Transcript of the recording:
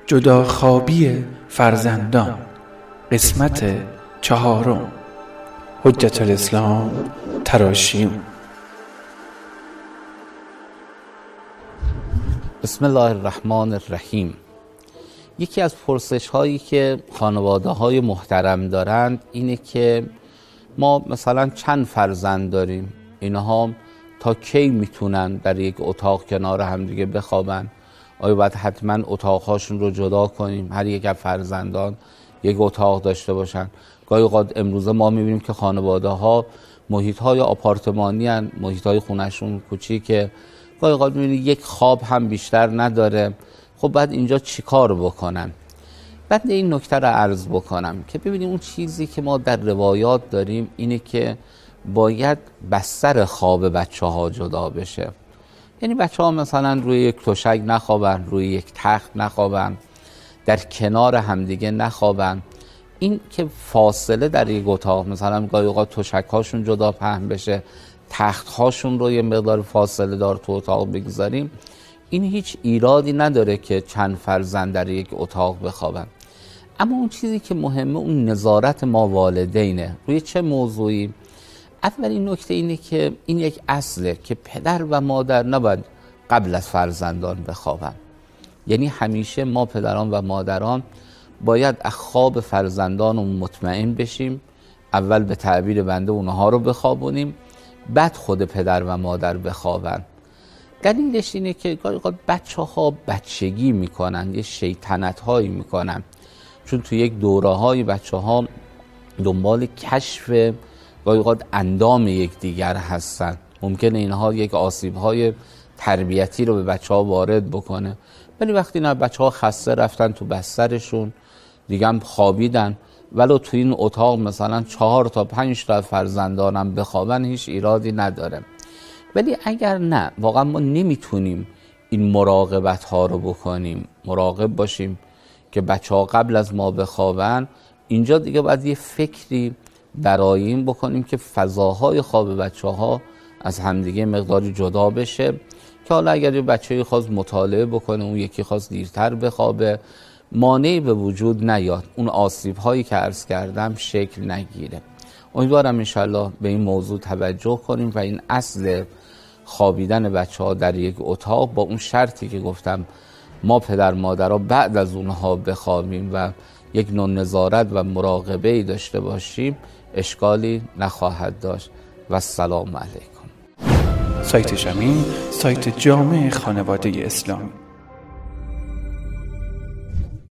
جداخوابی فرزندان، قسمت 4. حجت الاسلام تراشیون. بسم الله الرحمن الرحیم. یکی از پرسش هایی که خانواده های محترم دارند اینه که ما مثلا چند فرزند داریم، اینها تا کی میتونن در یک اتاق کنار همدیگه بخوابن؟ آیا باید حتما اتاقهاشون رو جدا کنیم، هر یک از فرزندان یک اتاق داشته باشن؟ گاهی اوقات امروزه ما میبینیم که خانواده ها محیط های آپارتمانی هن، محیط های خونهشون کوچیکه، گاهی اوقات میبینید یک خواب هم بیشتر نداره. خب بعد اینجا چی کار بکنن؟ بعد این نکته رو عرض بکنم که ببینیم اون چیزی که ما در روایات داریم اینه که باید بستر خواب بچه ها جدا بشه. یعنی بچه ها مثلا روی یک تشک نخوابن، روی یک تخت نخوابن، در کنار همدیگه نخوابن. این که فاصله در یک اتاق، مثلا گاهی اوقات تشک هاشون جدا پهن بشه، تخت هاشون رو یه مقدار فاصله دار تو اتاق بگذاریم، این هیچ ایرادی نداره که چند فرزند در یک اتاق بخوابن. اما اون چیزی که مهمه اون نظارت ما والدینه. روی چه موضوعی؟ اولین نکته اینه که این یک اصله که پدر و مادر نباید قبل از فرزندان بخوابن. یعنی همیشه ما پدران و مادران باید از خواب فرزندان مطمئن بشیم، اول به تعبیر بنده اونها رو بخوابونیم، بعد خود پدر و مادر بخوابن. دلیلش اینه که گاهی بچه ها بچگی میکنن، یه شیطنت هایی میکنن، چون تو یک دوره های بچه ها دنبال کشف گاهی اوقات اندام یکدیگر هستن. ممکنه اینها یک آسیب های تربیتی رو به بچه ها وارد بکنه، ولی وقتی نه بچه ها خسته رفتن تو بسترشون دیگه هم خوابیدن، ولو تو این اتاق مثلا 4 تا 5 تا فرزندانم بخوابن هیچ ایرادی نداره. ولی اگر نه، واقعا ما نمیتونیم این مراقبت ها رو بکنیم، مراقب باشیم که بچه ها قبل از ما بخوابن، اینجا دیگه باید یه فکری برای این بکنیم که فضاهای خواب بچه ها از همدیگه مقداری جدا بشه، که حالا اگر یه بچه‌ای خواست مطالعه بکنه، اون یکی خواست دیرتر بخوابه، مانعی به وجود نیاد، اون آسیب هایی که عرض کردم شکل نگیره. امیدوارم انشالله به این موضوع توجه کنیم و این اصل خوابیدن بچه ها در یک اتاق با اون شرطی که گفتم ما پدر مادرها بعد از اونها بخوابیم و یک نوع نظارت و مراقبه‌ای داشته باشیم اشکالی نخواهد داشت. و السلام علیکم. سایت شمیم، سایت جامع خانواده اسلامی.